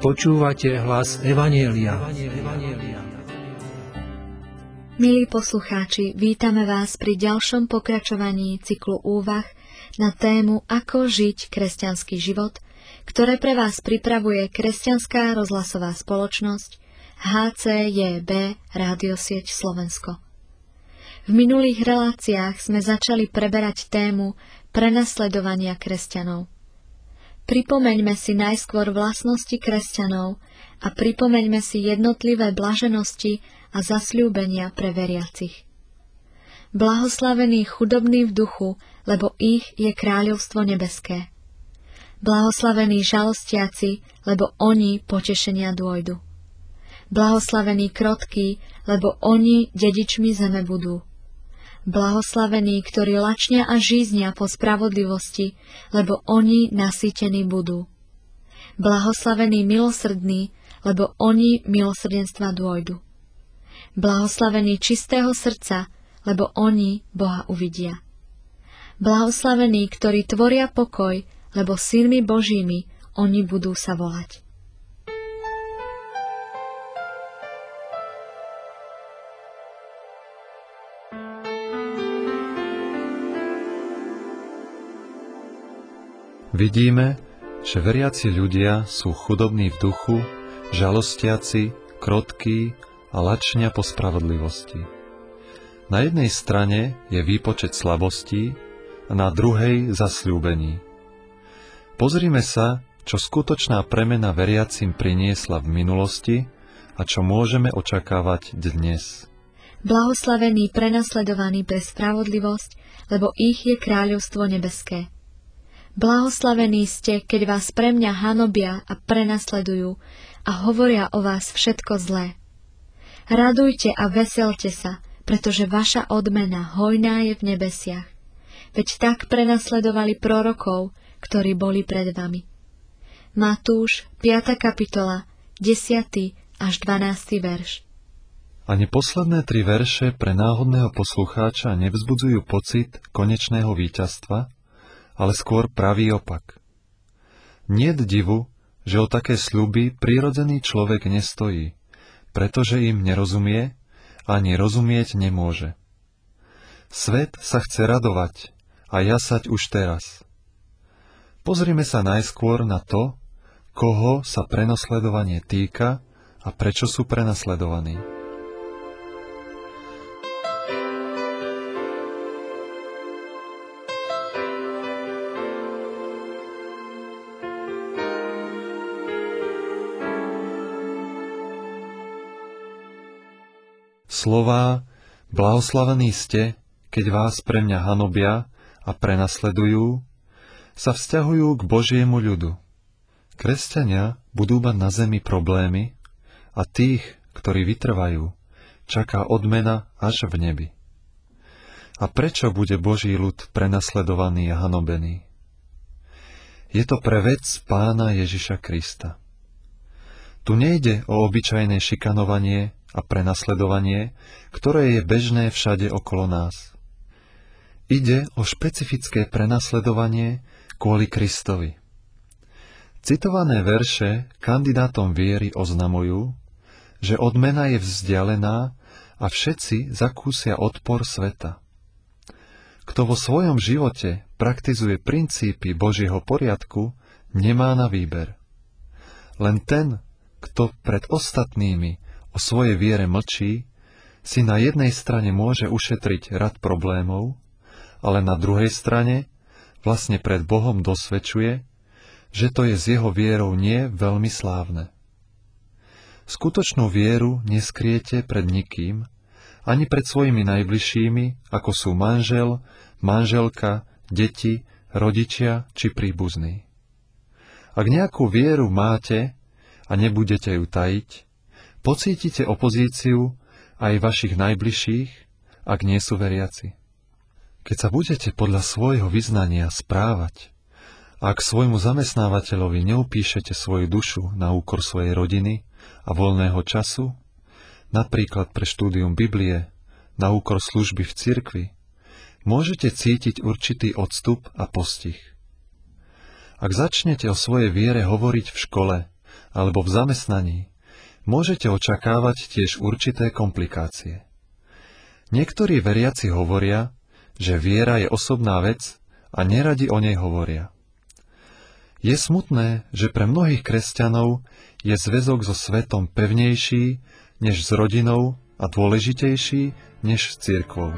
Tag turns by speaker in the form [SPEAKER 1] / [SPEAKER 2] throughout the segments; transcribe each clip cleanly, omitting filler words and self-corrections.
[SPEAKER 1] Počúvate hlas Evanjelia.
[SPEAKER 2] Milí poslucháči, vítame vás pri ďalšom pokračovaní cyklu úvah na tému Ako žiť kresťanský život, ktoré pre vás pripravuje Kresťanská rozhlasová spoločnosť HCJB Rádiosieť Slovensko. V minulých reláciách sme začali preberať tému prenasledovania kresťanov. Pripomeňme si najskôr vlastnosti kresťanov a pripomeňme si jednotlivé blaženosti a zasľúbenia pre veriacich. Blahoslavení chudobní v duchu, lebo ich je kráľovstvo nebeské. Blahoslavení žalostiaci, lebo oni potešenia dôjdu. Blahoslavení krotkí, lebo oni dedičmi zeme budú. Blahoslavení, ktorí lačnia a žíznia po spravodlivosti, lebo oni nasýtení budú. Blahoslavení milosrdní, lebo oni milosrdenstva dôjdu. Blahoslavení čistého srdca, lebo oni Boha uvidia. Blahoslavení, ktorí tvoria pokoj, lebo synmi Božími oni budú sa volať.
[SPEAKER 3] Vidíme, že veriaci ľudia sú chudobní v duchu, žalostiaci, krotkí a lačnia po spravodlivosti. Na jednej strane je výpočet slabostí a na druhej zasľúbení. Pozrime sa, čo skutočná premena veriacim priniesla v minulosti a čo môžeme očakávať dnes.
[SPEAKER 2] Blahoslavení prenasledovaní pre spravodlivosť, lebo ich je kráľovstvo nebeské. Blahoslavení ste, keď vás pre mňa hanobia a prenasledujú a hovoria o vás všetko zlé. Radujte a veselte sa, pretože vaša odmena hojná je v nebesiach. Veď tak prenasledovali prorokov, ktorí boli pred vami. Matúš, 5. kapitola, 10. až 12. verš.
[SPEAKER 3] Ani posledné 3 verše pre náhodného poslucháča nevzbudzujú pocit konečného víťazstva, ale skôr pravý opak. Niet divu, že o také sľuby prirodzený človek nestojí, pretože im nerozumie ani rozumieť nemôže. Svet sa chce radovať a jasať už teraz. Pozrime sa najskôr na to, koho sa prenasledovanie týka a prečo sú prenasledovaní. Slová, blahoslavení ste, keď vás pre mňa hanobia a prenasledujú, sa vzťahujú k Božiemu ľudu. Kresťania budú mať na zemi problémy a tých, ktorí vytrvajú, čaká odmena až v nebi. A prečo bude Boží ľud prenasledovaný a hanobený? Je to pre vec Pána Ježiša Krista. Tu nejde o obyčajné šikanovanie a prenasledovanie, ktoré je bežné všade okolo nás. Ide o špecifické prenasledovanie kvôli Kristovi. Citované verše kandidátom viery oznamujú, že odmena je vzdialená a všetci zakúsia odpor sveta. Kto vo svojom živote praktizuje princípy Božieho poriadku, nemá na výber. Len ten, kto pred ostatnými o svojej viere mlčí, si na jednej strane môže ušetriť rad problémov, ale na druhej strane vlastne pred Bohom dosvedčuje, že to je s jeho vierou nie veľmi slávne. Skutočnú vieru neskryjete pred nikým, ani pred svojimi najbližšími, ako sú manžel, manželka, deti, rodičia či príbuzní. Ak nejakú vieru máte a nebudete ju tajiť, pocítite opozíciu aj vašich najbližších, ak nie sú veriaci. Keď sa budete podľa svojho vyznania správať, ak svojmu zamestnávateľovi neupíšete svoju dušu na úkor svojej rodiny a voľného času, napríklad pre štúdium Biblie, na úkor služby v cirkvi, môžete cítiť určitý odstup a postih. Ak začnete o svojej viere hovoriť v škole alebo v zamestnaní, môžete očakávať tiež určité komplikácie. Niektorí veriaci hovoria, že viera je osobná vec a neradi o nej hovoria. Je smutné, že pre mnohých kresťanov je zväzok so svetom pevnejší než s rodinou a dôležitejší než s cirkvou.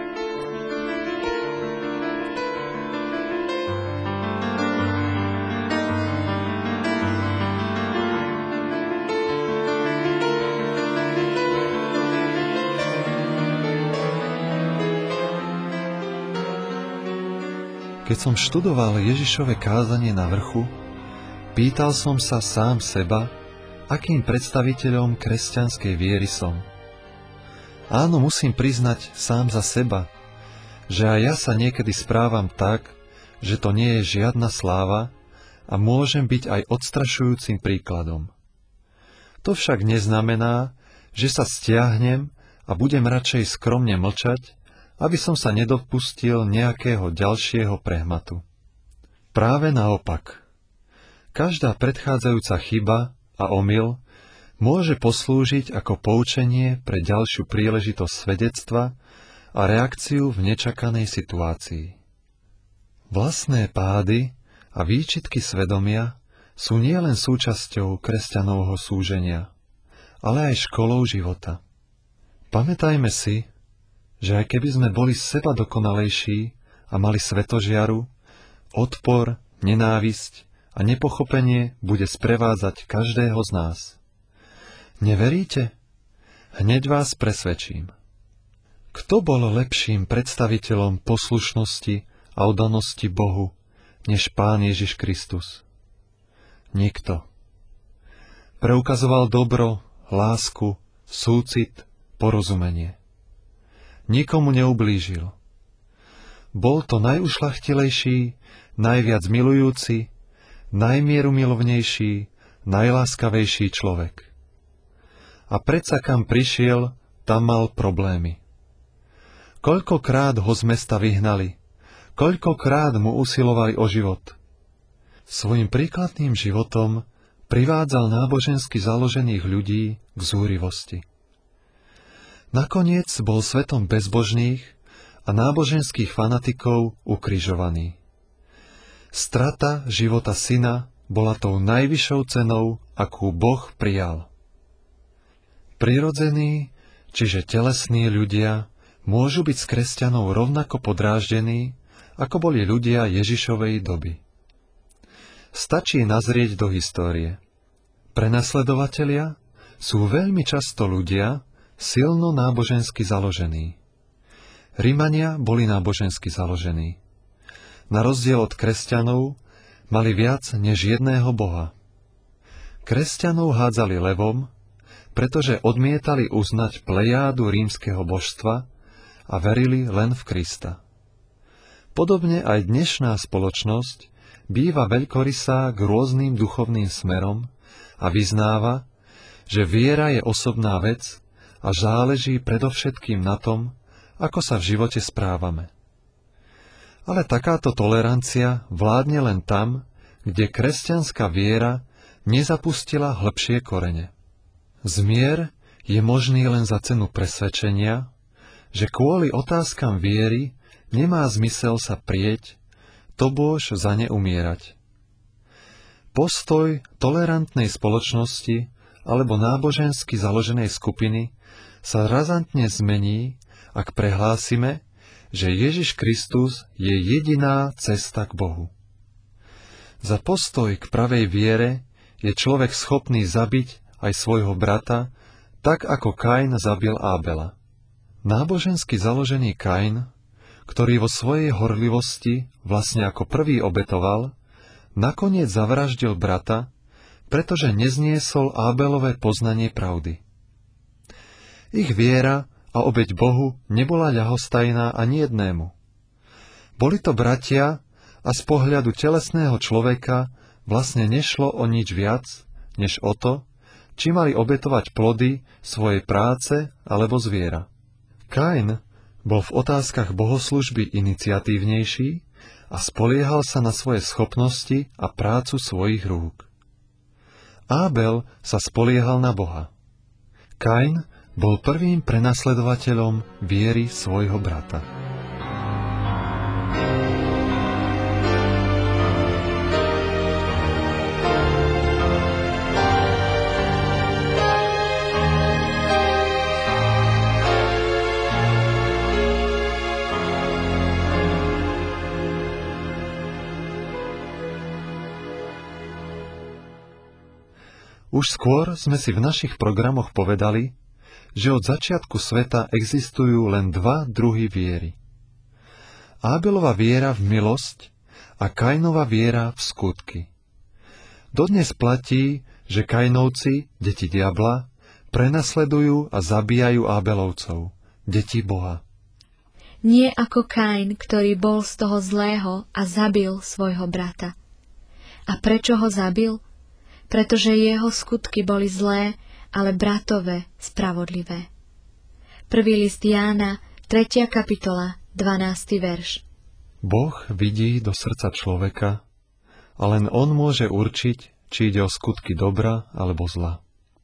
[SPEAKER 3] Keď som študoval Ježišove kázanie na vrchu, pýtal som sa sám seba, akým predstaviteľom kresťanskej viery som. Áno, musím priznať sám za seba, že aj ja sa niekedy správam tak, že to nie je žiadna sláva a môžem byť aj odstrašujúcim príkladom. To však neznamená, že sa stiahnem a budem radšej skromne mlčať, aby som sa nedopustil nejakého ďalšieho prehmatu. Práve naopak. Každá predchádzajúca chyba a omyl môže poslúžiť ako poučenie pre ďalšiu príležitosť svedectva a reakciu v nečakanej situácii. Vlastné pády a výčitky svedomia sú nielen súčasťou kresťanovho súženia, ale aj školou života. Pamätajme si, že aj keby sme boli seba dokonalejší a mali svetožiaru, odpor, nenávisť a nepochopenie bude sprevádzať každého z nás. Neveríte? Hneď vás presvedčím. Kto bol lepším predstaviteľom poslušnosti a oddanosti Bohu, než Pán Ježiš Kristus? Nikto. Preukazoval dobro, lásku, súcit, porozumenie. Nikomu neublížil. Bol to najušľachtilejší, najviac milujúci, najmierumilovnejší, najláskavejší človek. A predsa kam prišiel, tam mal problémy. Koľkokrát ho z mesta vyhnali, koľkokrát mu usilovali o život. Svojim príkladným životom privádzal nábožensky založených ľudí k zúrivosti. Nakoniec bol svetom bezbožných a náboženských fanatikov ukrižovaný. Strata života syna bola tou najvyššou cenou, akú Boh prijal. Prirodzení, čiže telesní ľudia, môžu byť s kresťanov rovnako podráždení, ako boli ľudia Ježišovej doby. Stačí nazrieť do histórie. Prenasledovatelia sú veľmi často ľudia, silno nábožensky založení. Rimania boli nábožensky založení. Na rozdiel od kresťanov mali viac než jedného boha. Kresťanov hádzali levom, pretože odmietali uznať plejádu rímskeho božstva a verili len v Krista. Podobne aj dnešná spoločnosť býva veľkorysá k rôznym duchovným smerom a vyznáva, že viera je osobná vec a záleží predovšetkým na tom, ako sa v živote správame. Ale takáto tolerancia vládne len tam, kde kresťanská viera nezapustila hlbšie korene. Zmier je možný len za cenu presvedčenia, že kvôli otázkam viery nemá zmysel sa prieť, tobôž za ne umierať. Postoj tolerantnej spoločnosti alebo nábožensky založenej skupiny sa razantne zmení, ak prehlásime, že Ježiš Kristus je jediná cesta k Bohu. Za postoj k pravej viere je človek schopný zabiť aj svojho brata, tak ako Kain zabil Ábela. Nábožensky založený Kain, ktorý vo svojej horlivosti vlastne ako prvý obetoval, nakoniec zavraždil brata, pretože nezniesol Ábelové poznanie pravdy. Ich viera a obeť Bohu nebola ľahostajná ani jednému. Boli to bratia a z pohľadu telesného človeka vlastne nešlo o nič viac, než o to, či mali obetovať plody svojej práce alebo zviera. Kain bol v otázkach bohoslužby iniciatívnejší a spoliehal sa na svoje schopnosti a prácu svojich rúk. Ábel sa spoliehal na Boha. Kain bol prvým prenasledovateľom viery svojho brata. Už skôr sme si v našich programoch povedali, že od začiatku sveta existujú len dva druhy viery. Ábelova viera v milosť a Kainova viera v skutky. Dodnes platí, že Kainovci, deti diabla, prenasledujú a zabíjajú Ábelovcov, deti Boha.
[SPEAKER 2] Nie ako Kain, ktorý bol z toho zlého a zabil svojho brata. A prečo ho zabil? Pretože jeho skutky boli zlé, ale bratové spravodlivé. Prvý list Jána, 3. kapitola, 12. verš.
[SPEAKER 3] Boh vidí do srdca človeka a len on môže určiť, či ide o skutky dobra alebo zla.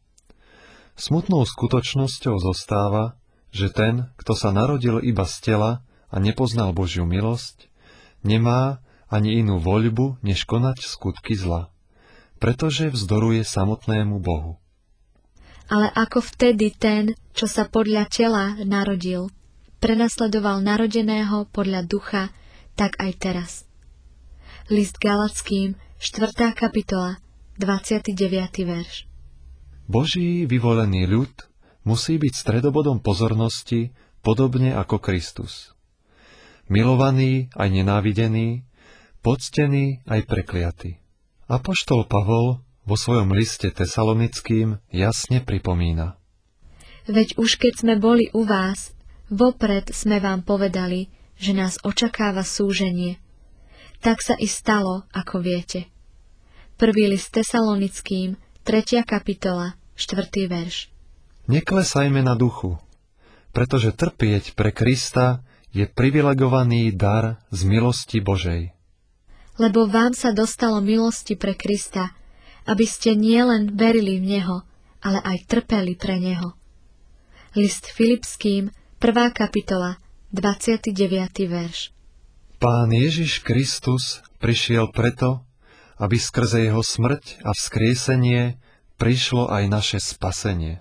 [SPEAKER 3] Smutnou skutočnosťou zostáva, že ten, kto sa narodil iba z tela a nepoznal Božiu milosť, nemá ani inú voľbu, než konať skutky zla, pretože vzdoruje samotnému Bohu.
[SPEAKER 2] Ale ako vtedy ten, čo sa podľa tela narodil, prenasledoval narodeného podľa ducha, tak aj teraz. List Galatským, 4. kapitola, 29. verš.
[SPEAKER 3] Boží vyvolený ľud musí byť stredobodom pozornosti, podobne ako Kristus. Milovaný aj nenávidený, poctený aj prekliaty. Apoštol Pavol vo svojom liste Tesalonickým jasne pripomína.
[SPEAKER 2] Veď už keď sme boli u vás, vopred sme vám povedali, že nás očakáva súženie. Tak sa i stalo, ako viete. Prvý list Tesalonickým, 3. kapitola, 4. verš.
[SPEAKER 3] Neklesajme na duchu, pretože trpieť pre Krista je privilegovaný dar z milosti Božej.
[SPEAKER 2] Lebo vám sa dostalo milosti pre Krista, aby ste nielen verili v Neho, ale aj trpeli pre Neho. List Filipským, 1. kapitola, 29. verš.
[SPEAKER 3] Pán Ježiš Kristus prišiel preto, aby skrze jeho smrť a vzkriesenie prišlo aj naše spasenie.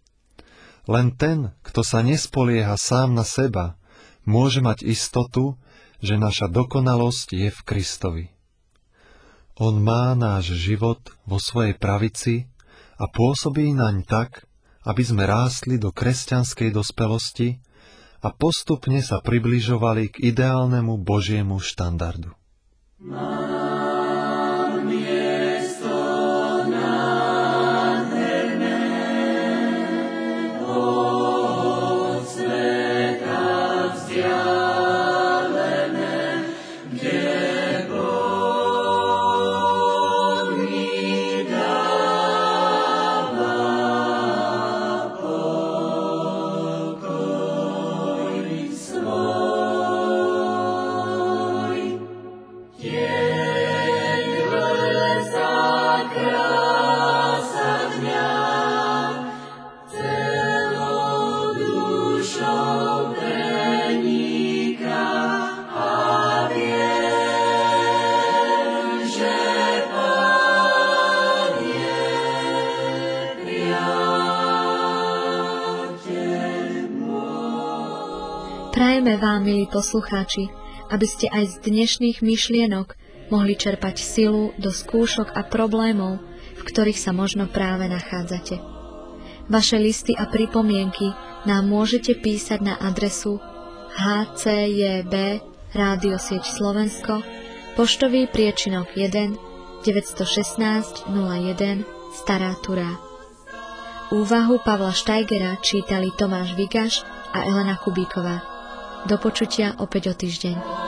[SPEAKER 3] Len ten, kto sa nespolieha sám na seba, môže mať istotu, že naša dokonalosť je v Kristovi. On má náš život vo svojej pravici a pôsobí naň tak, aby sme rástli do kresťanskej dospelosti a postupne sa približovali k ideálnemu Božiemu štandardu.
[SPEAKER 2] Prajeme vám, milí poslucháči, aby ste aj z dnešných myšlienok mohli čerpať silu do skúšok a problémov, v ktorých sa možno práve nachádzate. Vaše listy a pripomienky nám môžete písať na adresu HCJB Rádiosieť Slovensko, poštový priečinok 1 916 01 Stará Turá. Úvahu Pavla Štajgera čítali Tomáš Vigaš a Elena Kubíková. Do počutia opäť o týždeň.